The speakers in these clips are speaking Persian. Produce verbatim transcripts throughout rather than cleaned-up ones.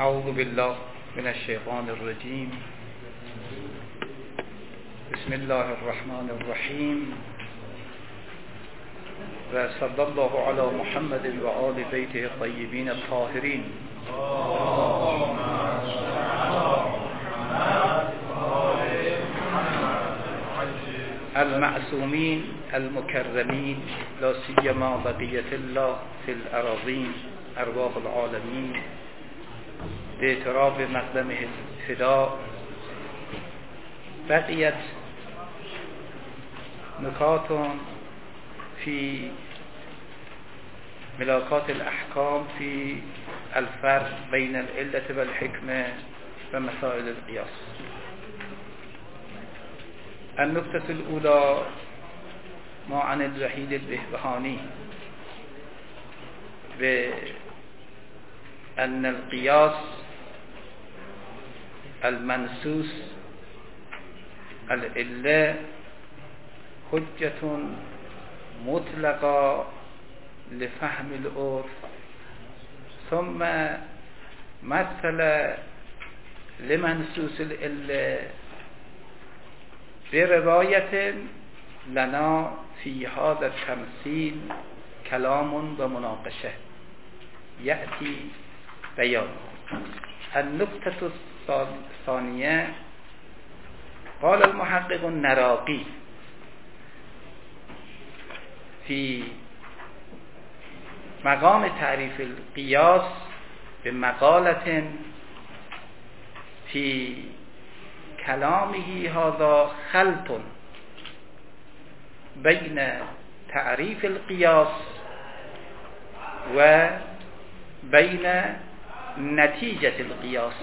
اعوذ بالله من الشیطان الرجیم. بسم الله الرحمن الرحیم و صلی الله علی محمد و آل بیته الطیبین الطاهرین. المعصومین المکرمین لا سیما بقیة الله فی الاراضین ارواح العالمین باعتراف مقدمه الفداء. بقیت نکات في ملاکات الاحکام في الفرق بین العلة والحکمة و مسائل القیاس. النکته الاولى ما عن الوحید البهبهانی بأن القياس المنسوس العلة حجة مطلقة لفهم العرف، ثم مثل لمنسوس العلة برواية لنا في هذا التمثيل كلام ومناقشة يأتي بيان. النقطة الثانية قال المحقق النراقي في مقام تعريف القياس بمقالة في كلامه هذا خلط بين تعريف القياس وبين نتيجة القياس.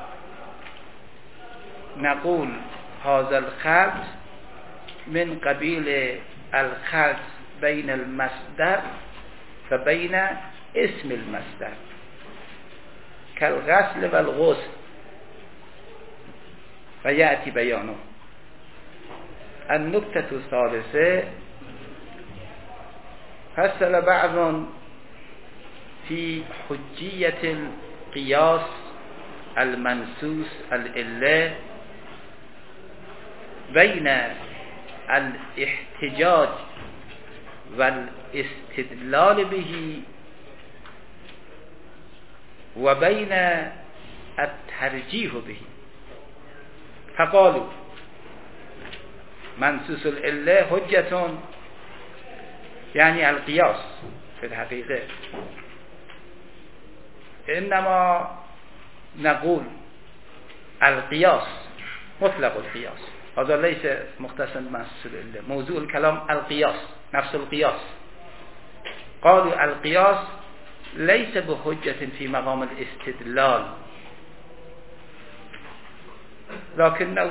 نقول هذا الخلط من قبيل الخلط بين المصدر وبين اسم المصدر كالغسل والغسل، ويأتي بيانه. النقطة الثالثة فصل بعض في حجية القياس المنسوس العلة بين الاحتجاج والاستدلال به وبين الترجيح به. فقالوا منسوس العلة حجة يعني القياس في الحقيقة، إنما نقول القياس مطلق القياس، هذا ليس مختصا بمنسوس العلة. موضوع الكلام القياس، نفس القياس. قالوا القياس ليس بحجة في مقام الاستدلال، لكنه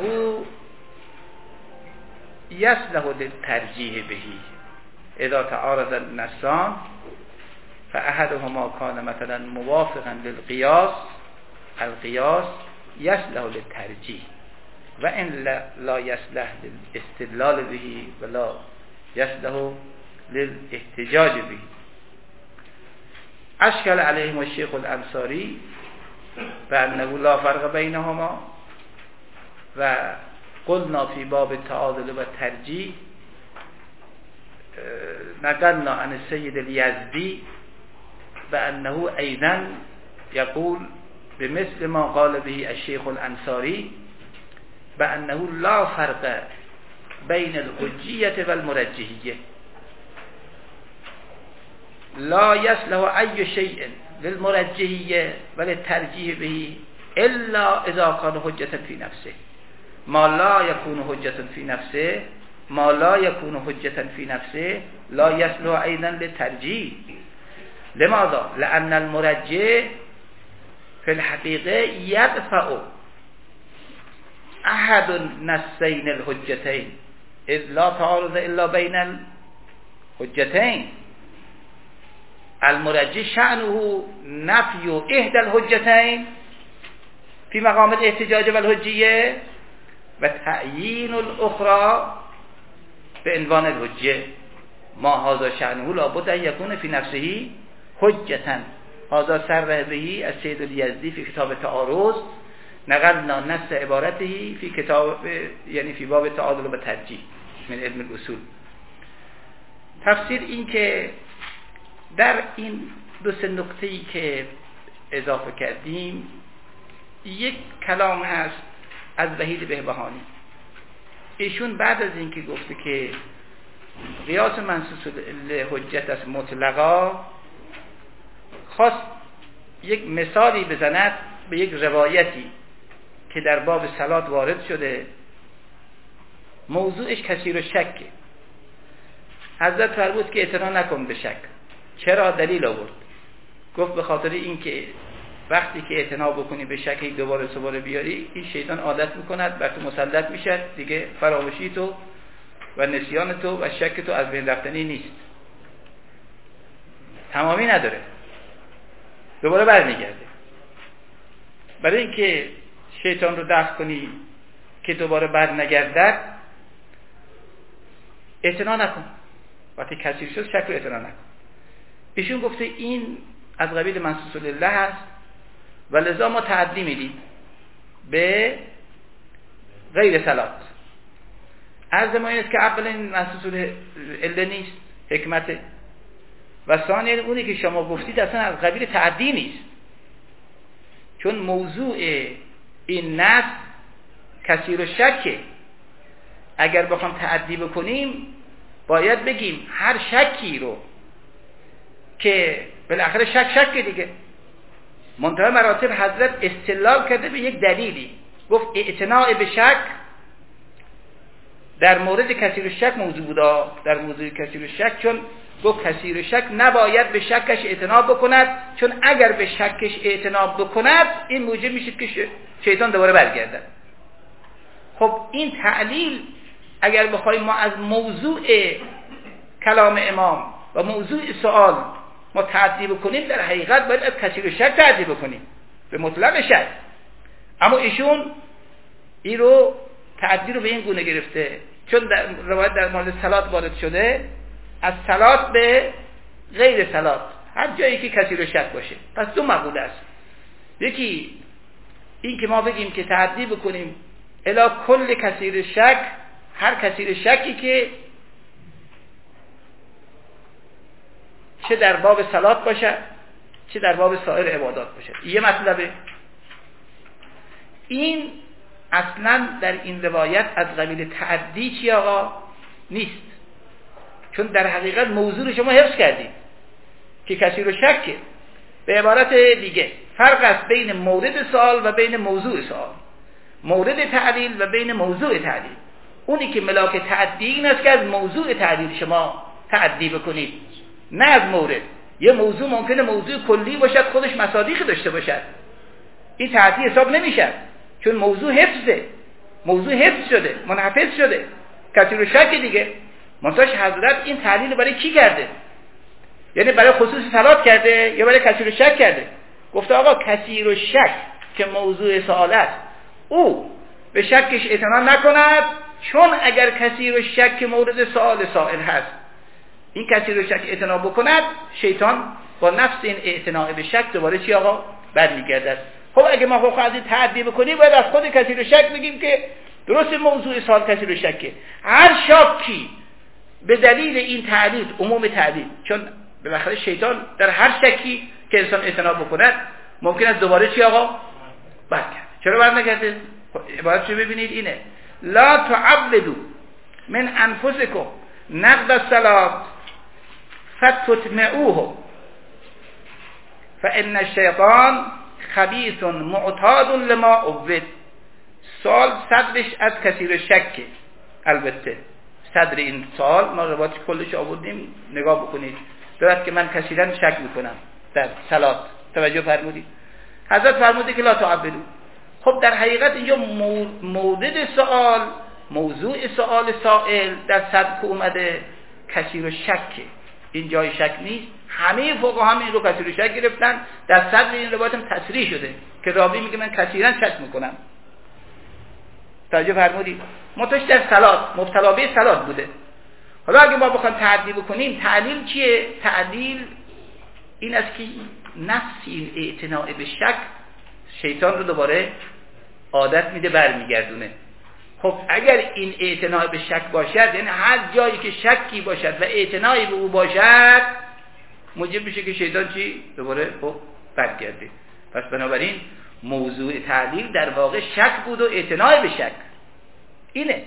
يصلح للترجيح به إذا تعارض النصان فأحدهما كان مثلا موافقا للقياس، القياس يصلح للترجيح، وإن لا يصلح للاستدلال به ولا يصلح للاحتجاج به. أشكل عليهم الشيخ الأنصاري بأنه لا فرق بينهما، وقلنا في باب التعادل والترجيح نقلنا عن السيد اليزدي بأنه أيضا يقول بمثل ما قال به الشيخ الأنصاري بأنه لا فرق بين الحجية والمرجحية، لا يصلح أي شيء للمرجحية وللترجيح به إلا إذا كان حجة في نفسه. ما لا يكون حجة في نفسه ما لا يكون حجة في نفسه لا يصلح أيضا للترجيح. لماذا؟ لأن المرجح في الحقيقة يدفع أحد النصين الحجتين، إذ لا تعارض إلا بين الحجتين. المرجح شأنه نفي إحدى الحجتين في مقام الاحتجاج والحجية وتعيين الأخرى بعنوان الحجة. ما هذا شأنه لابد أن يكون في نفسه حجة هذا سر بهی از سید الیزدی فی کتاب تعارض، نقلنا نص عبارته فی کتاب یعنی فی باب تعادل و ترجیح من علم الاصول. تفسیر این که در این دو سه نکته‌ای که اضافه کردیم یک کلام هست از وحید بهبهانی. ایشون بعد از اینکه گفته که قیاس منصوص حجت از مطلقا، خواست یک مثالی بزند به یک روایتی که در باب صلات وارد شده، موضوعش کثیر الشک. حضرت فرمود که اعتنا نکن به شک. چرا؟ دلیل آورد. گفت به خاطر این که وقتی که اعتنا بکنی به شک دوباره دوباره بیاری، این شیطان عادت میکند بر تو مسلط میشه دیگه، فراموشی تو و نسیان تو و شک تو از بین رفتنی نیست، تمامی نداره، دوباره برمیگرده. برای اینکه شیطان رو دفع کنی که دوباره بر نگردد، اعتنا نکن. وقتی کثیر شد شک رو اعتنا نکن. ایشون گفته این از قبیل منصوص لله هست و لذا ما تعدی میدیم به غیر صلات. عرض ما این است که اول این منصوص لله نیست، حکمته، و ثانیا اونی که شما گفتید اصلا از قبیل تعدی نیست، چون موضوع این نص کثیر و شکه. اگر بخوام تعدی بکنیم باید بگیم هر شکی رو که بالاخره شک شک دیگه، منتهی مراتب حضرت استدلال کرده به یک دلیلی، گفت اعتناع به شک در مورد کثیر الشک موضوع بوده، در موضوع کثیر الشک، چون گفت کثیر الشک نباید به شکش اعتناع بکند، چون اگر به شکش اعتناع بکند این موجب میشه که شیطان دوباره برگردد. خب این تعلیل اگر بخوایم ما از موضوع کلام امام و موضوع سوال ما تعدی بکنیم، در حقیقت باید از کثیر الشک تعدی بکنیم به مطلق شک. اما ایشون این رو تعدی رو به این گونه گرفته، چون در روایت در مورد صلات وارد شده، از صلات به غیر صلات، هر جایی که کثیر الشک باشه. پس دو مقوله است. یکی این که ما بگیم که تعدی بکنیم الی کل کثیر الشک، هر کثیر شکی که چه در باب صلات باشه چه در باب سایر عبادات باشه. یه مطلبه. این اصلا در این روایت از قبیل تعدی چی آقا نیست، چون در حقیقت موضوع رو شما حفظ کردید که کثیر شکه. به عبارت دیگه فرق است بین مورد سوال و بین موضوع سوال، مورد تعلیل و بین موضوع تعلیل. اونی که ملاک تعدی این است که از موضوع تعلیل شما تعدی بکنید، نه از مورد. یه موضوع ممکنه موضوع کلی باشد، خودش مصادیق داشته باشد، این تعدی حساب نمیشه، چون موضوع حفظه، موضوع حفظ شده، منحفظ شده. کثیر شک دیگه منتاش حضرت این تعلیل برای کی کرده؟ یعنی برای خصوص صلات کرده یا برای کثیر شک کرده؟ گفته آقا کثیر شک که موضوع سوال است، او به شکش اعتنا نکند، چون اگر کثیر شک مورد سوال سائل هست، این کثیر شک اعتنا بکند، شیطان با نفس این اعتنا به شک دوباره چی آقا برمیگردد. خب اگه ما خب از این تعدی بکنیم، باید از خود کثیر شک بگیم که درست موضوع سوال کثیر شکه. هر شکی به دلیل این تعلیل، عموم تعلیل، چون بالاخره شیطان در هر شکی که انسان اعتنا بکند ممکن است دوباره چی آقا برگرده. چرا برنگرده؟ عبارت رو ببینید اینه: لا تعبدوا من انفسکم نقض الصلاة فتطمعوه فان الشیطان خبیث معتاد لما عبد. سوال صدرش از کثیر شکه. البته صدر این سوال ما روایت کلش آوردیم، نگاه بکنید، دارد که من کثیرا شک میکنم در صلات. توجه فرمودید؟ حضرت فرموده که لا تعبدوا. خب در حقیقت اینجا مورد سوال، موضوع سوال سائل در صدر که اومده کثیر شکه، این جای شک نیست. همه فقها هم این رو کثیر شک گرفتن. در صدر این روایت هم تصریح شده که راوی میگه من کثیرا شک میکنم. توجه فرمودید؟ متوش در صلات، مبتلا به صلات بوده. حالا اگه ما بخوایم تعدیل بکنیم، تعلیل چیه؟ تعلیل این است که نفس این اعتناع به شک شیطان رو دوباره عادت میده برمیگردونه. خب اگر این اعتناع به شک باشد، یعنی هر جایی که شکی باشد و اعتناعی به او باشد، موجب میشه که شیطان چی؟ دوباره خب برگرده. پس بنابراین موضوع تعلیل در واقع شک بود و اعتناع به شک. اینه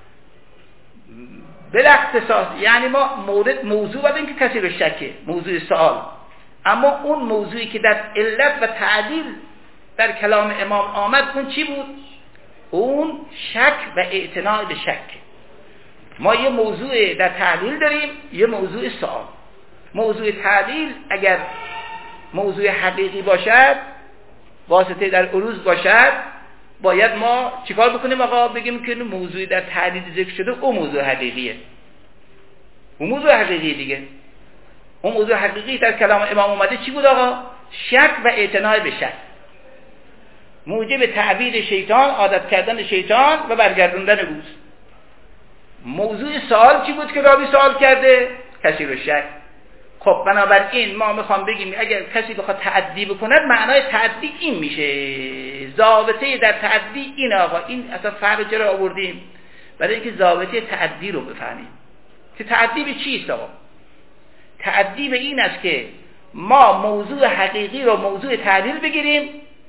بالاختصاص. یعنی ما مورد موضوع باید این که کسی رو شکه، موضوع سوال، اما اون موضوعی که در علت و تعلیل در کلام امام آمد اون چی بود؟ اون شک و اعتناع به شک. ما یه موضوع در تعلیل داریم، یه موضوع سوال. موضوع تعلیل اگر موضوع حقیقی باشد، واسطه در عروض باشد، باید ما چیکار بکنیم آقا؟ بگیم که موضوعی در تعلیل ذکر شده اون موضوع حقیقیه، اون موضوع حقیقی دیگه. اون موضوع حقیقی در کلام امام اومده چی بود آقا؟ شک و اعتناع به شک، موجب تعبیر شیطان، عادت کردن شیطان و برگردوندن اوست. موضوع سوال چی بود که راوی سوال کرده؟ کسی رو شک. خب بنابراین ما میخوام بگیم اگر کسی بخواد تعدی بکند، معنای تعدی این میشه. ضابطه در تعدی این آقا. این اصلا فرق چرا آوردیم؟ برای اینکه ضابطه تعدی رو بفهمیم که تعدی به چیست آقا. تعدی به این است که ما موضوع حقیقی رو موضوع تعلیل بگیریم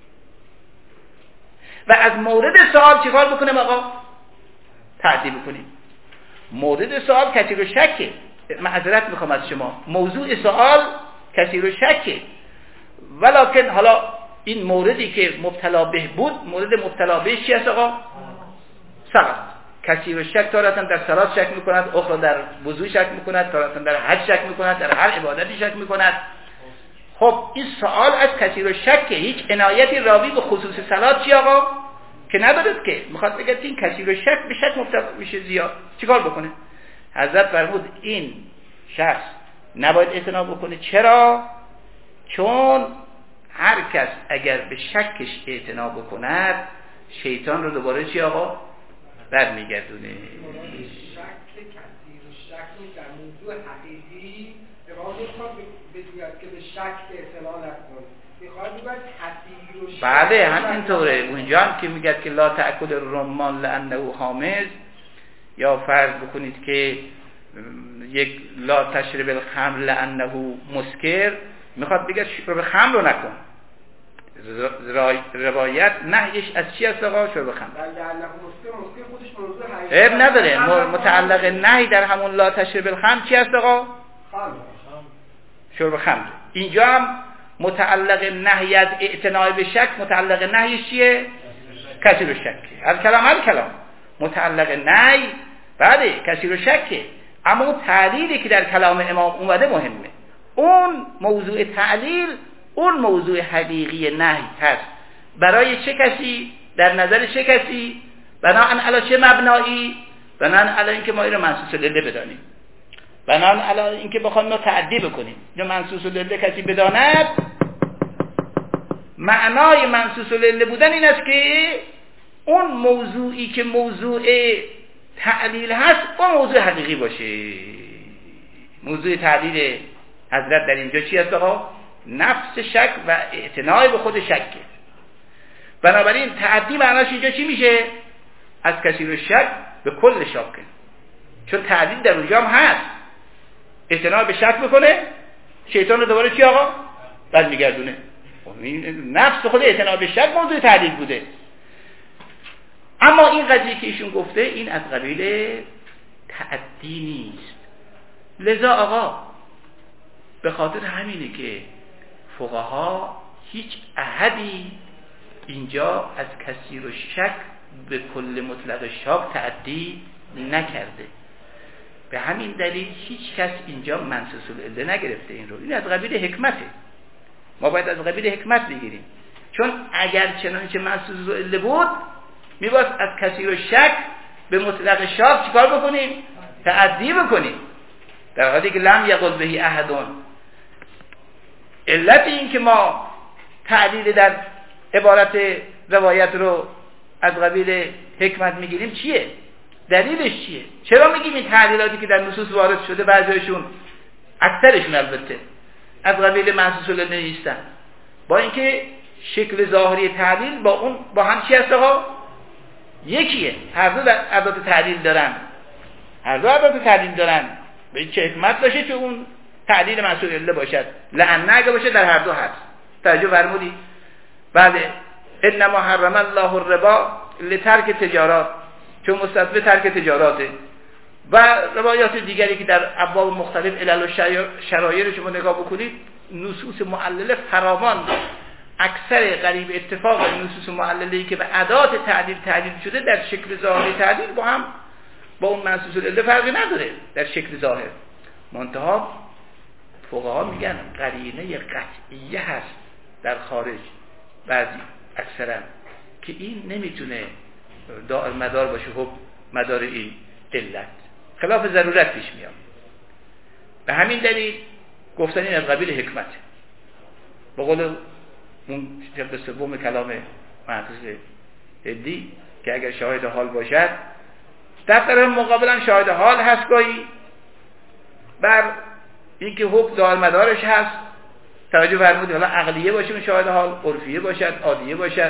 و از مورد سوال چیکار بکنیم آقا؟ تعدی بکنیم. مورد سوال کسی رو شکه، معذرت میخوام از شما، موضوع سوال کسی رو شکه، ولکن حالا این موردی که مبتلا به بود، مورد مبتلا به چی است آقا؟ صلاة. کسی رو شک تارتا در صلاة شک میکند، اخرى در وضو شک میکند، تارتا در حج شک میکند، در هر عبادتی شک میکند. خب این سوال از کسی رو شکه، هیچ عنایتی راوی به خصوص صلاة چی آقا؟ که ندارد که میخواد بگه این کسی رو شک به شک مبتلا میشه زیاد، چیکار بکنه؟ حضرت فرمود این شخص نباید اعتنا بکنه. چرا؟ چون هر کس اگر به شکش اعتنا بکند، شیطان رو دوباره چی آقا؟ برمیگردونه. شک کسی رو شک در موضوع حقیقی امام میخواد بگوید که به شک اعتنا نکن، میخواد بگوید کسی رو شک. بله همینطوره. اونجا هم که میگه که لا تأکل الرمان لانه خامز، یا فرض بکنید که یک لا تشرب الخمر لانه مسکر، میخواد بگه شرب خمر رو نکن. روایت نهیش از چی است آقا؟ شرب خمر. عیب نداره. متعلق نهی در همون لا تشرب الخمر چی است آقا؟ شرب خمر. اینجا هم متعلق نهی از اعتناع به شک، متعلق نهیش چیه؟ کسی رو شک. از کلام هر کلام متعلق نهی بله کسی رو شکه، اما اون تعلیلی که در کلام امام اومده مهمه. اون موضوع تعلیل اون موضوع حقیقی نهی هست. برای چه کسی؟ در نظر چه کسی؟ بناهن علی چه مبنایی؟ بناهن علی اینکه ما این رو منصوص لله بدانیم، بناهن علی اینکه بخوایم ما تعدی بکنیم. اینو منصوص لله کسی بداند، معنای منصوص لله بودن این است که اون موضوعی که موضوع تعلیل هست اون موضوع حقیقی باشه. موضوع تعلیل حضرت در اینجا چی است آقا؟ نفس شک و اعتناع به خود شک. بنابراین تعدی معناش اینجا چی میشه؟ از کسی رو شک به کل شک، چون تعدیل در اونجا هم هست. اعتناع به شک بکنه، شیطان رو دوباره چی آقا؟ بعد میگردونه. نفس خود اعتناع به شک موضوع تعدیل بوده. اما این قضیه که ایشون گفته این از قبیل تعدی نیست. لذا آقا به خاطر همینه که فقها هیچ احدی اینجا از کسی رو شک به کل مطلق شک تعدی نکرده. به همین دلیل هیچ کس اینجا منصوص العله نگرفته این رو. این از قبیل حکمته. ما باید از قبیل حکمت بگیریم، چون اگر چنانچه منصوص العله بود میباید از کسی رو شک به مطلق شک چیکار بکنیم؟ تعدی بکنیم، در حالی که لم یقل بهی احدون. علت این که ما تعدیل در عبارت روایت رو از قبیل حکمت میگیریم چیه؟ دلیلش چیه؟ چرا میگیم این تعدیلاتی که در نصوص وارد شده بعضیشون، اکثرشون البته، از قبیل منصوص العله نیستن؟ با اینکه شکل ظاهری تعلیل با اون با هم چی هست آقا؟ یکیه. هر دو ادوات تعلیل دارن، هر دو ادوات تعلیل دارن. به چه حکمت باشه که اون تعلیل منصوب اله باشد، لعنه اگه باشه در هر دو هست. توجه فرمودی؟ بله. انما حرم الله الربا لترک تجارات، چون مستثبت ترک تجاراته. و روایات دیگری که در ابواب مختلف علل و شرایع رو شما نگاه بکنید، نصوص معلله فراوان، اکثر قریب اتفاق نصوص معلله‌ای که به ادات تعلیل تعلیل شده در شکل ظاهری تعلیل با هم با اون منصوص الاله فرقی نداره در شکل ظاهر. منتها فقها میگن قرینه قطعیه هست در خارج، بعضی اکثرا، که این نمیتونه دائم مدار باشه، حب مدار این علت، خلاف ضرورت پیش میاد. به همین دلیل گفتن این از قبیل حکمت. به قول اون شق سوم کلام محفوظ هدی که اگر شاهد حال باشد، در طرف مقابل هم شاهد حال هست گاهی بر اینکه حب دائم مدارش هست. توجه فرمودید؟ حالا عقلیه باشه اون شاهد حال، عرفیه باشد، عادیه باشد،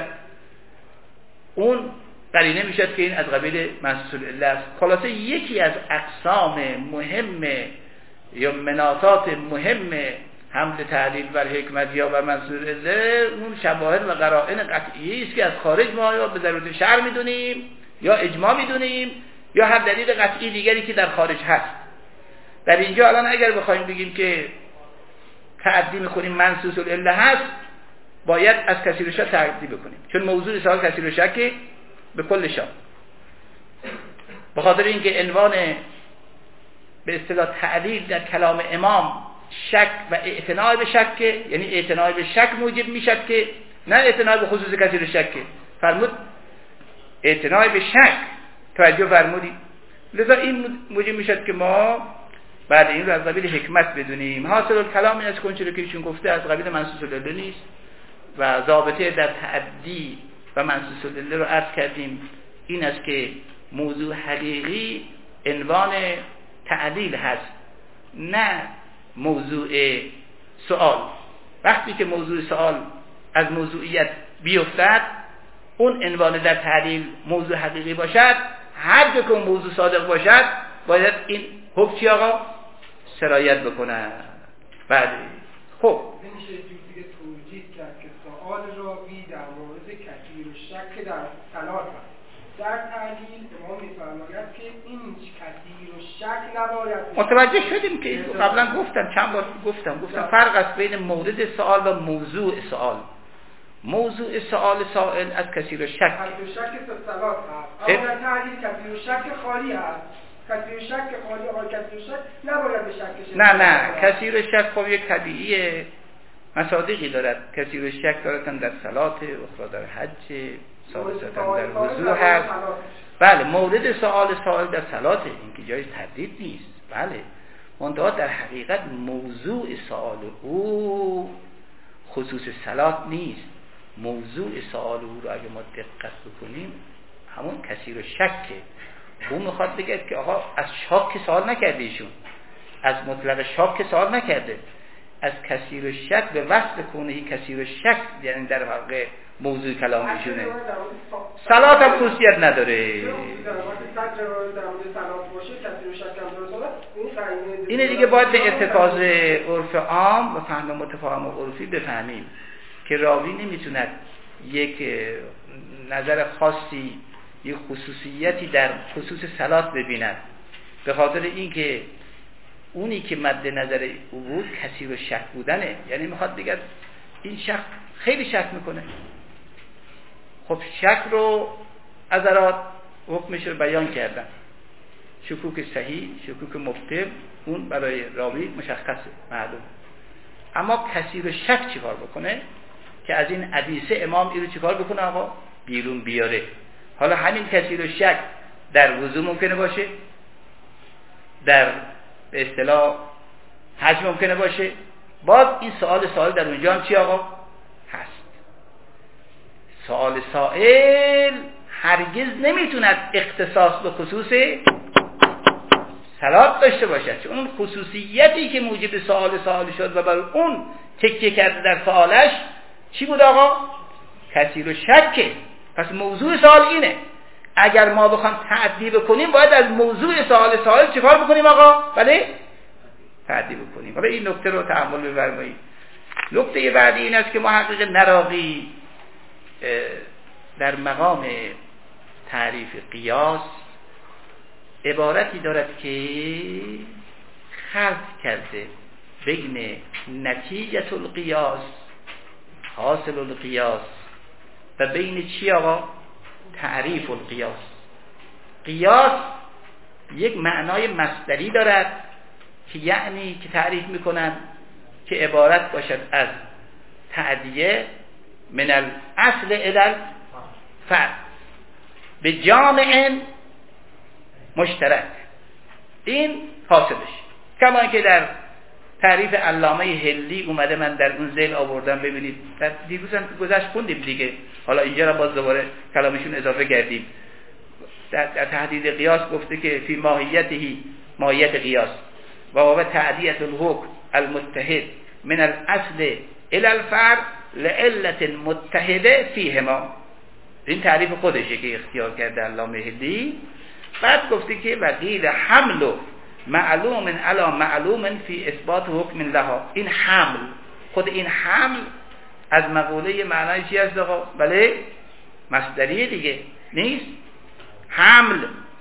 اون قرینه میشد که این از قبیل منصوص الاله است. خلاصه یکی از اقسام مهم یا مناطات مهم حمل تعلیل بر حکمت یا بر منصوص الاله اون شواهد و قرائن قطعی است که از خارج ما یا به ضرورت شرع میدونیم یا اجماع میدونیم یا هر دلیل قطعی دیگری که در خارج هست. در اینجا الان اگر بخوایم بگیم که تعدی میکنیم منصوص الاله هست، باید از کثیر الشک تعدی بکنیم، چون موضوع سوال کثیر الشک به کل شک. به خاطر اینکه عنوان به اصطلاح تعلیل در کلام امام شک و اعتناع به شک، یعنی اعتناع به شک موجب میشد که نه اعتناع به خصوص کثیر الشک. فرمود اعتناع به شک. توجه فرمودی؟ لذا این موجب میشد که ما بعد این رو از قبیل حکمت بدونیم. حاصل الکلام این از کنچه رو که ایشون گفته از قبیل منصوص الاله نیست و ضابطه در تعدی و منصوص الاله رو عرض کردیم. این است که موضوع حقیقی عنوان تعلیل هست، نه موضوع سوال. وقتی که موضوع سوال از موضوعیت بیفتد، اون عنوان در تعلیل موضوع حقیقی باشد، هر جا که اون موضوع صادق باشد باید این حکم چی آقا؟ سرایت بکنه. بعد خب نمیشه دیگه توجیه کرد که سوال راوی در مورد کثیر الشک در صلات است. در تعلیل امام می‌فرماید که این کثیر الشک نباید. متوجه شدیم که قبلا گفتم، چند بار گفتم گفتم فرق است بین مورد سوال و موضوع سوال. موضوع سوال سائل از کثیر الشک کثیر الشک صلات هست، اما در تعلیل کثیر الشک خالی هست. کثیر الشک خالی آقای کثیر الشک نباید به شک. نه نه کثیر الشک خب یک طبیعیه، مصادیقی دارد. کثیر الشک دارد در صلات، اخرى در حج، ثالثاً در وضوء هست. بله مورد سوال سوال در صلات، این که جای تردید نیست. بله منتها در حقیقت موضوع سوال او خصوص صلات نیست. موضوع سوال او رو اگه ما دقت بکنیم همون کثیر الشکه. اون میخواد بگه که آقا از شاک سوال نکرده ایشون، از مطلق شاک سوال نکرده، از کثیر الشک به وصف کنهی کثیر الشک، یعنی در واقع موضوع کلام ایشونه. صلات هم خصوصیت نداره. اینه دیگه باید به ارتکاز عرف عام و فهم متفاهم و عرفی بفهمیم که راوی نمیتوند یک نظر خاصی، یک خصوصیتی در خصوص صلات ببیند، به خاطر اینکه اونی که مد نظر او بود کثیر الشک بودنه. یعنی میخواد بگه این شک خیلی شک میکنه. خب شک رو عذرات حکمش رو بیان کردن، شکوک صحیح، شکوک مبطل، اون برای راوی مشخصه، معلوم. اما کثیر الشک چیکار بکنه که از این حدیثه امام اینو چیکار بکنه آقا؟ بیرون بیاره. حالا همین کثیر الشک در وضو ممکنه باشه، در به اصطلاح حج ممکنه باشه. باز این سوال سوال در اونجا هم چی آقا؟ هست. سوال سائل هرگز نمیتوند اختصاص به خصوص صلات داشته باشد، چون اون خصوصیتی که موجب سوال سوال شد و بر اون تکیه کرده در سوالش چی بود آقا؟ کثیر و شکه. پس موضوع سوال اینه، اگر ما بخوام تعدی بکنیم باید از موضوع سوال سوال چیکار بکنیم آقا؟ بله؟ تعدی بکنیم. حالا این نکته رو تأمل بفرمایید. نکته بعدی این است که محقق نراقی در مقام تعریف قیاس عبارتی دارد که خلط کرده بین نتیجه القیاس، حاصل القیاس، و بین چی آقا؟ تعریف القیاس. قیاس یک معنای مصدری دارد که یعنی که تعریف میکنن که عبارت باشد از تعدیه من الاصل الی الفرع به جامع مشترک. این حاصلش، کما که در تعریف علامه هلی اومده، من در اون ذیل آوردم ببینید، در دیروز هم گذشت خوندیم دیگه، حالا اینجا را باز دوباره کلامشون اضافه کردیم. در, در تحدید قیاس گفته که فی ماهیته ماهیت قیاس و هو تعدیه الحکم المتحد من الاصل الى الفرع لعلت متحده فیهما. این تعریف خودشه که اختیار کرده علامه هلی. بعد گفته که وقیل حمل معلوم علی معلوم فی اثبات حکم لها. این حمل، خود این حمل از مقوله معنای چی هست آقا؟ بله مصدری دیگه نیست؟ حمل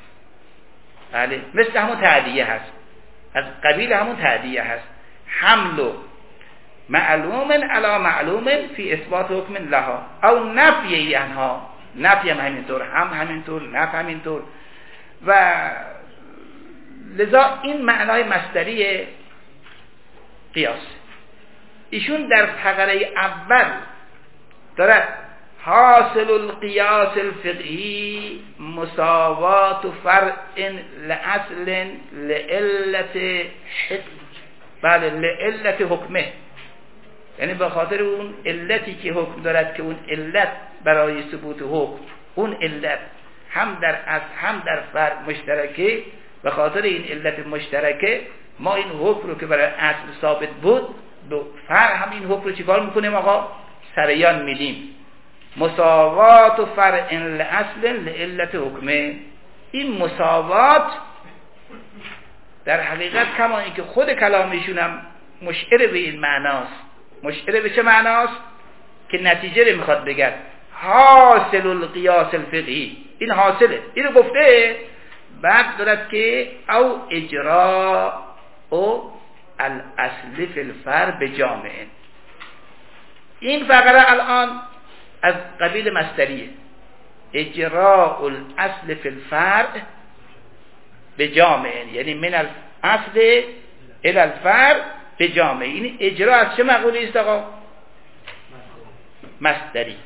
بله مثل همون تعدیه هست، از قبیل همون تعدیه هست. حمل معلوم علی معلوم فی اثبات حکم لها او نفی عنها. نفی هم همینطور، هم همینطور، نفی همینطور. و لذا این معنای مصدری قیاس. ایشون در فقره اول دارد حاصل القیاس الفقهی مساوات فرع لأصل لعلت حکم، بله لعلت حکمه، یعنی به خاطر اون علتی که حکم دارد که اون علت برای ثبوت حکم، اون علت هم در اصل هم در فرع مشترکه. به خاطر این علت مشترکه ما این حکم رو که برای اصل ثابت بود به فرع هم این حکم رو چیکار میکنیم آقا؟ سریان میدیم. مساوات و فرع لأصل لعلت حکمه. این مساوات در حقیقت کما اینکه خود کلامشون هم مشعر به این معناست. مشعر به چه معناست؟ که نتیجه رو میخواد بگه حاصل القیاس الفقهی. این حاصله، اینو گفته. بعد دارد که او اجراء او الاصل فی الفرع به جامع. این فقره الان از قبیل مصدریه، اجراء الاصل فی الفرع به جامع، یعنی من الاصل الى الفرع به جامع. این اجرا از چه مقوله است آقا؟ مصدری.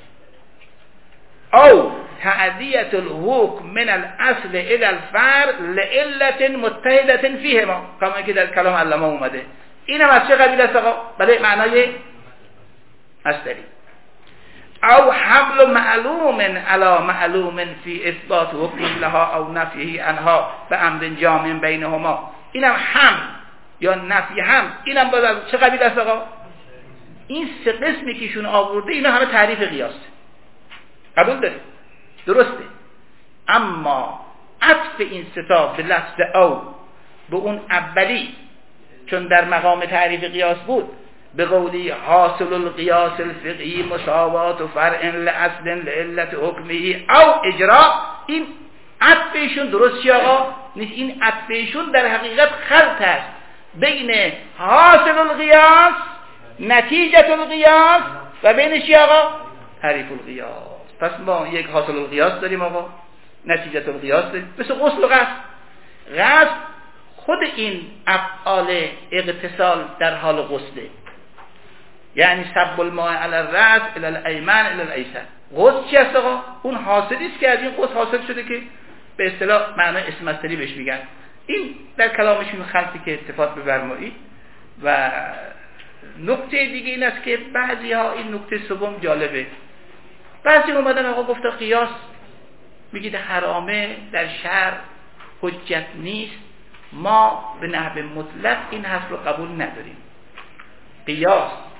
او تعدیه الحکم من الاصل الى الفرع لعلت متحده فیهما، کما که در کلام علامه اومده. این هم از چه قبیل است آقا؟ بله معنای مصدری. او حمل معلوم علی معلوم فی اثبات حکم لها او نفیه عنها به امر جامع بینهما. اینم هم یا نفی هم، اینم باز از چه قبیل است آقا؟ این سه قسمی که ایشون آورده اینا همه تعریف قیاس. قبول دارید؟ درسته. اما عطف این ستا به لفظ او به اون اولی، چون در مقام تعریف قیاس بود، به قولی حاصل القیاس الفقهی مساوات و فرع لأصل لعلت حکمه او اجرا، این عطفشون درست چی آقا؟ نیست. این عطفشون در حقیقت خلط است بین حاصل القیاس نتیجه القیاس و بین چی آقا؟ تعریف القیاس. پس ما یک حاصل القیاس داریم آقا، نتیجه القیاس داریم. مثل غسل و غسل. غسل خود این افعال اغتسال در حال غسله، یعنی صب الماء علی الراس الی الایمن الی الایسر. غسل چی است آقا؟ اون حاصلی است که از این غسل حاصل شده که به اصطلاح معنای اسم مصدری بهش میگن. این در کلامشون خلطی که اتفاق بفرمایید. و نکته دیگه این است که بعضی ها این نکته سوم جالبه، بعضی اومدن آقا گفته قیاس میگید حرامه، در شرع حجت نیست، ما به نحو مطلق این حرف رو قبول نداریم. قیاس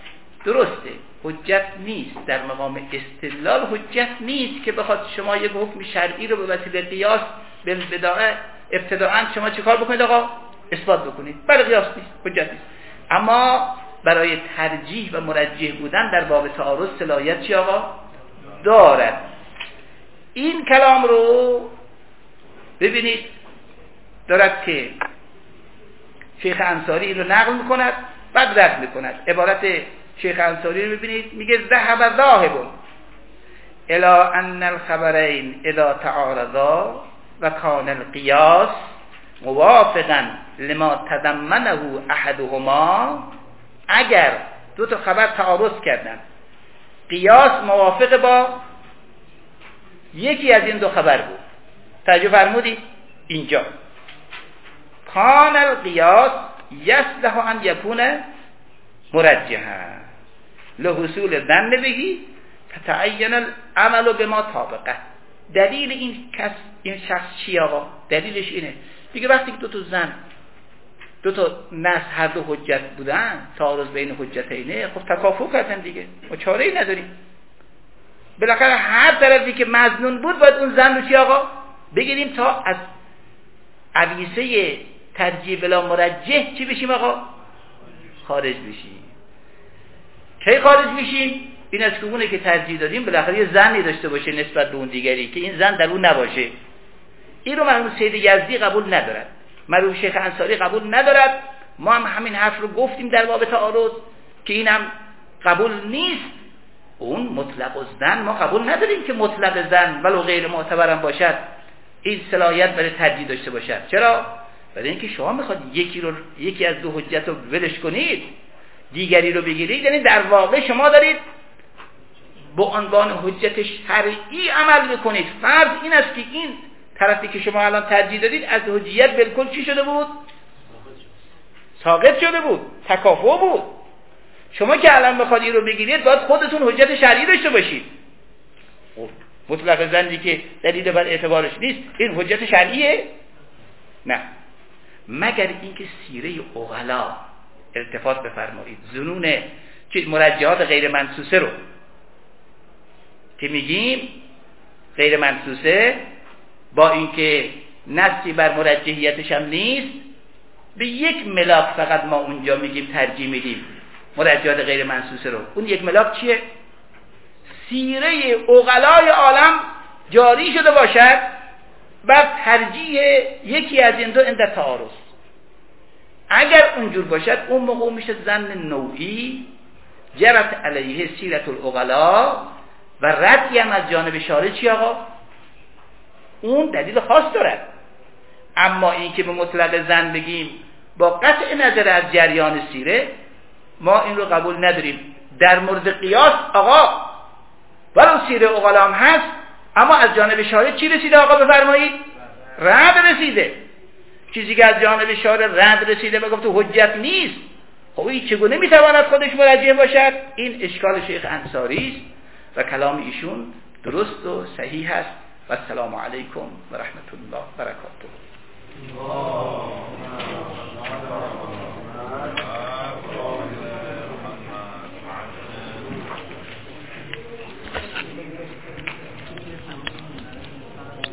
درسته حجت نیست، در مقام استدلال حجت نیست که بخواد شما یک حکم شرعی رو به وسیله قیاس بالبداعه ابتداءً شما چیکار بکنید آقا؟ اثبات بکنید. برای قیاس نیست، حجت نیست. اما برای ترجیح و مرجح بودن در باب تعارض صلاحیت چی آقا؟ دارد. این کلام رو ببینید دارد که شیخ انصاری رو نقل میکند بعد رد میکند. عبارت شیخ انصاری رو ببینید، میگه ذهب ذاهب الى ان الخبرین اذا تعارضا و کان القیاس موافقا لما تضمنه احدهما. اگر دو تا خبر تعارض کردن، قیاس موافق با یکی از این دو خبر بود، توجه فرمودید اینجا کان القیاس یصلح ان یکون مرجحا لحصول ظن بهی فتعین العمل بما طابقه. دلیل این کس این شخص چی آقا؟ دلیلش اینه دیگه وقتی که دو تا زن دو تا نص هر دو حجت بودن، تعارض بین حجتینه، خب تکافؤ کردن دیگه، ما چاره‌ای نداریم. بالاخره هر طرفی که مظنون بود باید اون زن رو چی آقا بگیریم تا از عویسه ترجیح بلا مرجح چی بشیم آقا؟ خارج بشیم. کی خارج میشیم؟ این از که اونه که ترجیح دادیم بالاخره یه زنی داشته باشه نسبت به اون دیگری که این زن در اون نباشه. این رو مرحوم سید یزدی قبول ندارد، مرحوم شیخ انصاری قبول ندارد. ما هم همین حرف رو گفتیم در باب تعارض که این هم قبول نیست. اون مطلق الزن ما قبول نداریم که مطلق زن ولو غیر معتبرم باشد این صلاحیت برای ترجیح داشته باشد. چرا؟ برای اینکه شما میخواد یکی رو یکی از دو حجت رو ولش کنید دیگری رو بگیرید، یعنی در واقع شما دارید با عنوان حجت شرعی عمل میکنید. فرض این است که این طرفی که شما الان ترجیح دادید از حجیت بالکل چی شده بود؟ ساقط شده بود، تکافؤ بود. شما که الان بخواد این رو بگیرید باید خودتون حجت شرعی داشته باشید. مطلق زنی که دلیل بر اعتبارش نیست این حجت شرعیه؟ نه، مگر اینکه سیره عقلا التفات بفرمایید. ظنون که مرجحات غیر منصوصه رو که میگیم غیر منصوصه با اینکه نصی بر مرجحیتش هم نیست، به یک ملاک فقط ما اونجا میگیم ترجیح میدیم مرجحات غیر منصوصه رو. اون یک ملاک چیه؟ سیره عقلای عالم جاری شده باشد بر ترجیح یکی از این دو عند تعارض. اگر اونجور باشد اون موقع میشه ظن نوعی جرت علیه سیرت العقلا و ردی هم از جانب شارع چی آقا؟ اون دلیل خاص دارد. اما این که به مطلق ظن بگیم با قطع نظر از جریان سیره ما این رو قبول نداریم. در مورد قیاس آقا ولو سیره عقلا هم هست اما از جانب شارع چی رسیده آقا بفرمایید؟ رد رسیده. چیزی که از جانب شارع رد رسیده و گفت حجت نیست، خب این چگونه میتواند خودش مرجح باشد؟ این اشکال شیخ انصاری است و کلام ایشون درست و صحیح است. و السلام علیکم و رحمت الله و برکاته.